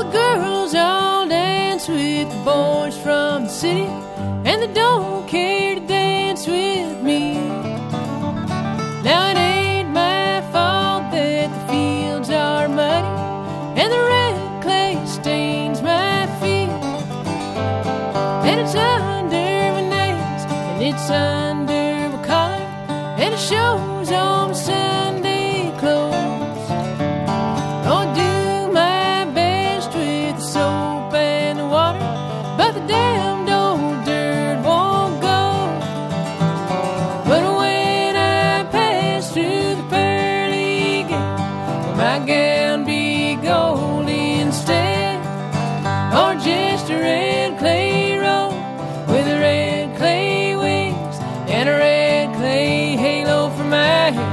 the girls all dance with the boys from the city, and they don't care to dance with me. Now it ain't my fault that the fields are muddy and the red clay stains my feet, and it's under my nails and it's under my collar, and it shows on my Sunday clothes. Oh, I do my best with the soap and the water, but the damned old dirt won't go. But when I pass through the pearly gate, will my gown be gold instead, or just a red clay road with a red clay wings and a red clay halo for my hair?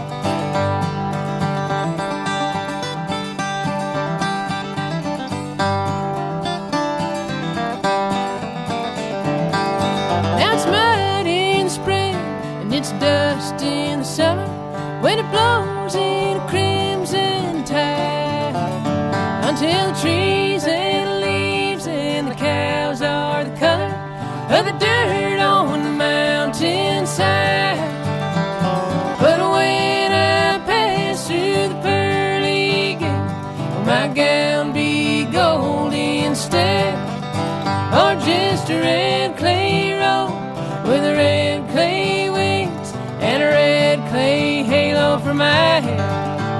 Now it's mud in the spring and it's dust in the summer, when it blows in a crimson tide, until the trees and the leaves and the cows are the color of the dirt on the mountainside. But when I pass through the pearly gate, will my gown be gold instead, or just a red clay road with a red clay wings and a red clay halo for my hair?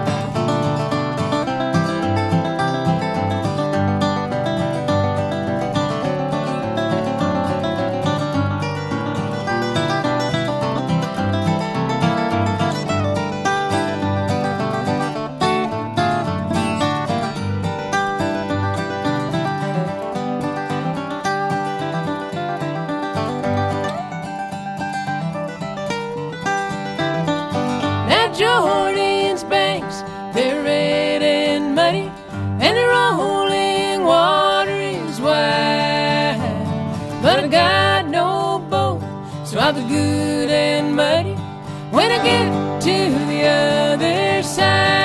Jordan's banks, they're red and muddy, and the rolling water is wide. But I got no boat, so I'll be good and muddy when I get to the other side.